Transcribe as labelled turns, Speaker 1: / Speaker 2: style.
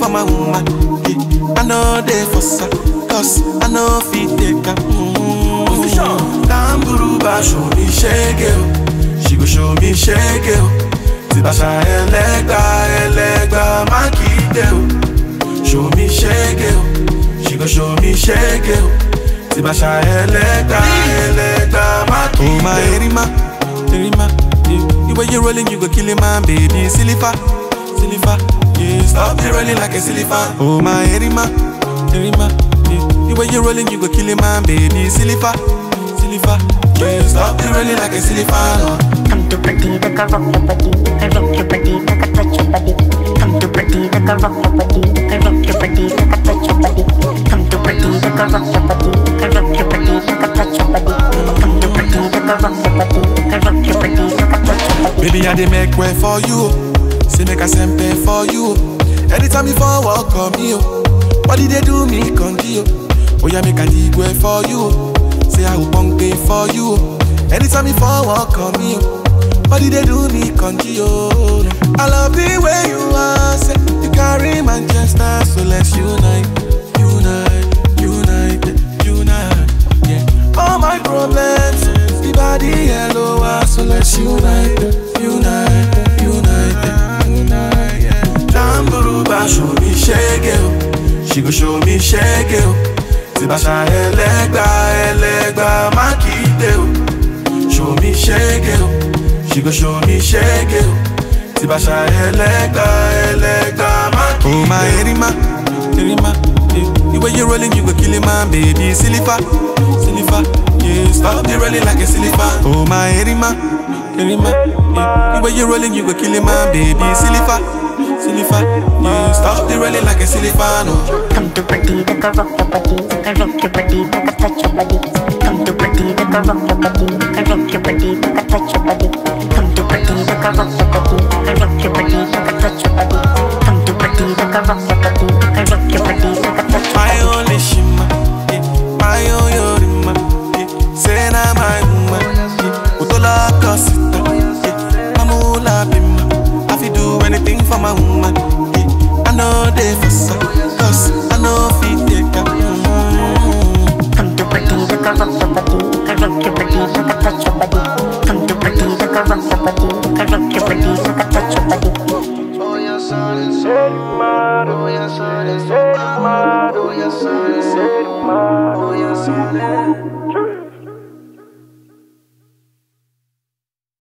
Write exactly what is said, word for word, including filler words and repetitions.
Speaker 1: for my woman. I know they for her, cause I know fit take her. Position. Tamburuba show me shake it. She go show me shake it. Tibasha elegba, elegba, makide. Show me shake it. She go show me shake it. Tibasha elegba, elegba, makide. Oh my Erima, Erima, yeah. The way you rolling, you go kill him, man, baby. Silifa, Silifa, yeah. Stop me rolling like a Silifa. Oh my Erima, Erima, yeah. The way you rolling, you go kill him, man, baby. Silifa, Silifa, yeah. Stop me rolling like a Silifa. No.
Speaker 2: Come to party, like a rock your body. I rock your body, like a touch your body. Come to party, like a rock your body. I rock your body, like a touch your body. Come to party, like a rock your body. I rock your body, like a touch your body. Come to party, like a rock your body. I rock your body, like a touch your body.
Speaker 1: Baby, I dey make way for you. Say make a sempe for you. Anytime you fall, walk on me. What did they do me, conti? Oh yeah, make a dig way for you. Say I will punk pay for you. Anytime you fall, walk on me. What did they do me, conti? I love the way you are. Say you carry Manchester, so let's unite, unite, unite, unite. Yeah. All my problems, the body yellow, so let's unite, unite, unite, unite. Yeah. Tamburuba show me shake it. She go show me shake it. Tibasha elegba, elegba, makide. Show me shake it. She go show me shake it. Tibasha elegba, elegba, makide. Oh my Erima, Erima, yeah. The way you rolling, you go kill him, man, baby. Silifa, Silifa, yeah. Stop the rolling like a Silifa. Oh my Erima, Erima, yeah. The way you rolling, you go kill him, man, baby. Silifa, Silifa, yeah. Stop the rolling like a Silifa. No.
Speaker 2: Come to party, like a rock your body. I rock your body, like a touch your body. Come to party, like a rock your body. I rock your body, like a touch your body. Come to party, like a rock your body. I rock your body, like a touch your body. Come to party, like a rock your body. I rock your body, like a touch your body.
Speaker 1: My only shima, yeah. My own yorima, yeah. Say na my woman, yeah. Utola kosita, yeah. Mamula bima, I fi do anything for my woman, yeah. I know they for her, cause I know fit take her.
Speaker 2: Come to party, like a rock your body. I rock your body, like a touch your body. Come to party, like a rock your body. I rock your body, like a touch your body.
Speaker 3: Oh yeah, son, say mad. Oh yeah, son, say mad. Oh yeah, son, say mad. Oh yeah, son.